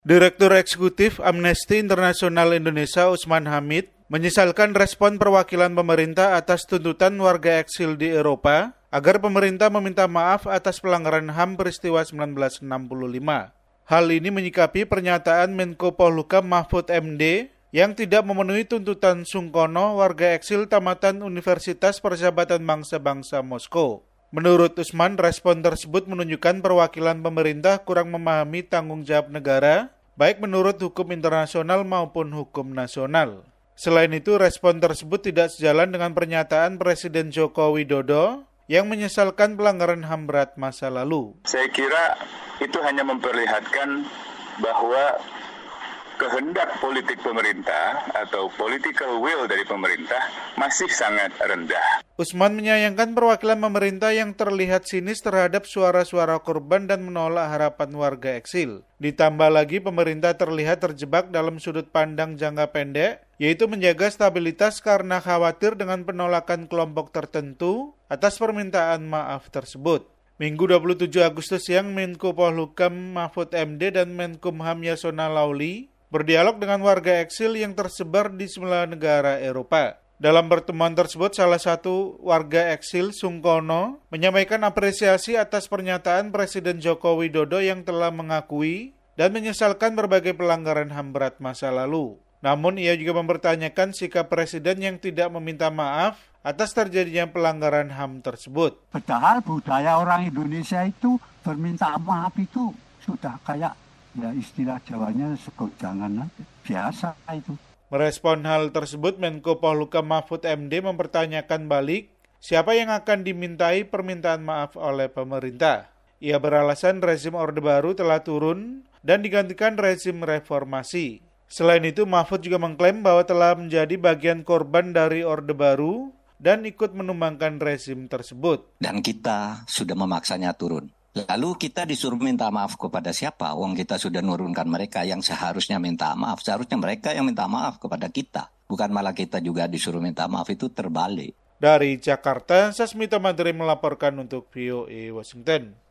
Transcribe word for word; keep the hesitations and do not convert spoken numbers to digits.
Direktur Eksekutif Amnesty International Indonesia Usman Hamid menyesalkan respon perwakilan pemerintah atas tuntutan warga eksil di Eropa agar pemerintah meminta maaf atas pelanggaran H A M peristiwa seribu sembilan ratus enam puluh lima. Hal ini menyikapi pernyataan Menko Polhukam Mahfud M D yang tidak memenuhi tuntutan Sungkono, warga eksil tamatan Universitas Persahabatan Bangsa-Bangsa Moskow. Menurut Usman, respon tersebut menunjukkan perwakilan pemerintah kurang memahami tanggung jawab negara, baik menurut hukum internasional maupun hukum nasional. Selain itu, respon tersebut tidak sejalan dengan pernyataan Presiden Joko Widodo yang menyesalkan pelanggaran H A M berat masa lalu. Saya kira itu hanya memperlihatkan bahwa kehendak politik pemerintah atau political will dari pemerintah masih sangat rendah. Usman menyayangkan perwakilan pemerintah yang terlihat sinis terhadap suara-suara korban dan menolak harapan warga eksil. Ditambah lagi pemerintah terlihat terjebak dalam sudut pandang jangka pendek, yaitu menjaga stabilitas karena khawatir dengan penolakan kelompok tertentu atas permintaan maaf tersebut. Minggu dua puluh tujuh Agustus siang, Menko Polhukam Mahfud M D dan Menkumham Yasona Lauli berdialog dengan warga eksil yang tersebar di sembilan negara Eropa. Dalam pertemuan tersebut, salah satu warga eksil, Sungkono, menyampaikan apresiasi atas pernyataan Presiden Joko Widodo yang telah mengakui dan menyesalkan berbagai pelanggaran H A M berat masa lalu. Namun, ia juga mempertanyakan sikap Presiden yang tidak meminta maaf atas terjadinya pelanggaran H A M tersebut. Padahal budaya orang Indonesia itu berminta maaf itu sudah kayak ya istilah Jawanya segojangan aja. Biasa itu. Merespon hal tersebut, Menko Polhukam Mahfud M D mempertanyakan balik siapa yang akan dimintai permintaan maaf oleh pemerintah. Ia beralasan rezim Orde Baru telah turun dan digantikan rezim reformasi. Selain itu, Mahfud juga mengklaim bahwa telah menjadi bagian korban dari Orde Baru dan ikut menumbangkan rezim tersebut. Dan kita sudah memaksanya turun. Lalu kita disuruh minta maaf kepada siapa? Wong kita sudah nurunkan mereka yang seharusnya minta maaf. Seharusnya mereka yang minta maaf kepada kita. Bukan malah kita juga disuruh minta maaf, itu terbalik. Dari Jakarta, Sasmita Madri melaporkan untuk V O A Washington.